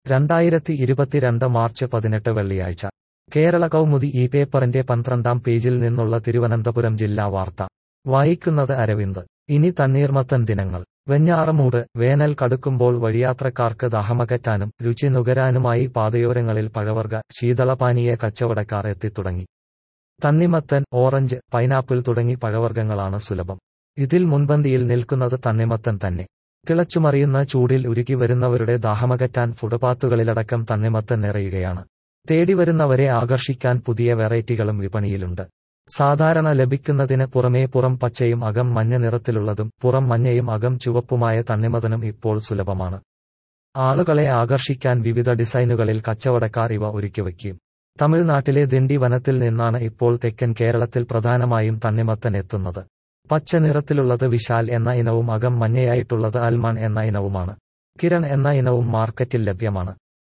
2022 March 18 വെള്ളിയാഴ്ച കേരള കൗമുദി ഈ പേപ്പറിന്റെ 12-ാം പേജിൽ നിന്നുള്ള തിരുവനന്തപുരം ജില്ലാ വാർത്ത വായിക്കുന്നത് അരവിന്ദ്. ഇനി തണ്ണീർമത്തൻ ദിനങ്ങൾ. വെഞ്ഞാറമൂട്. വേനൽ കടുക്കുമ്പോൾ വഴിയാത്രക്കാർക്ക് ദാഹമകറ്റാനും രുചി നുകരാനുമായി പാതയോരങ്ങളിൽ പഴവർഗ, ശീതളപാനീയ കച്ചവടക്കാർ എത്തിത്തുടങ്ങി. തണ്ണിമത്തൻ, ഓറഞ്ച്, പൈനാപ്പിൾ തുടങ്ങി പഴവർഗ്ഗങ്ങളാണ് സുലഭം. ഇതിൽ മുൻപന്തിയിൽ നിൽക്കുന്നത് തണ്ണിമത്തൻ തന്നെ. തിളച്ചുമറിയുന്ന ചൂടിൽ ഉരുകി വരുന്നവരുടെ ദാഹമകറ്റാൻ ഫുട്പാത്തുകളിലടക്കം തണ്ണിമത്തൻ നിറയുകയാണ്. തേടിവരുന്നവരെ ആകർഷിക്കാൻ പുതിയ വെറൈറ്റികളും വിപണിയിലുണ്ട്. സാധാരണ ലഭിക്കുന്നതിന് പുറമേ പുറം പച്ചയും അകം മഞ്ഞ നിറത്തിലുള്ളതും പുറം മഞ്ഞയും അകം ചുവപ്പുമായ തണ്ണിമത്തനും ഇപ്പോൾ സുലഭമാണ്. ആളുകളെ ആകർഷിക്കാൻ വിവിധ ഡിസൈനുകളിൽ കച്ചവടക്കാർ ഇവ ഒരുക്കിവയ്ക്കും. തമിഴ്നാട്ടിലെ ദിണ്ടി വനത്തിൽ നിന്നാണ് ഇപ്പോൾ തെക്കൻ കേരളത്തിൽ പ്രധാനമായും തണ്ണിമത്തൻ എത്തുന്നത്. പച്ച നിറത്തിലുള്ളത് വിശാൽ എന്ന ഇനവും അകം മഞ്ഞയായിട്ടുള്ളത് അൽമൺ എന്ന ഇനവുമാണ്. കിരൺ എന്ന ഇനവും മാർക്കറ്റിൽ ലഭ്യമാണ്.